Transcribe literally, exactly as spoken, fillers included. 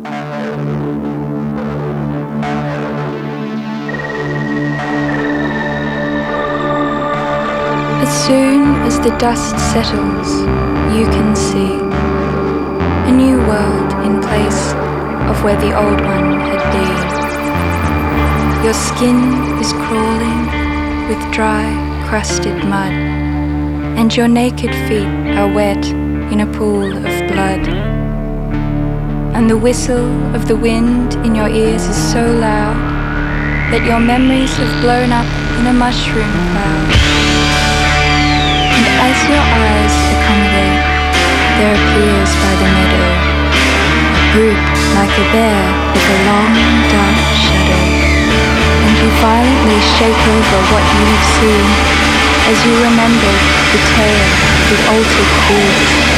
As soon as the dust settles, you can see a new world in place of where the old one had been. Your skin is crawling with dry, crusted mud, and your naked feet are wet in a pool of blood. And the whistle of the wind in your ears is so loud that your memories have blown up in a mushroom cloud. And as your eyes accommodate, there appears by the meadow a brute like a bear with a long dark shadow. And you violently shake over what you have seen as you remember the tale of the altered beast.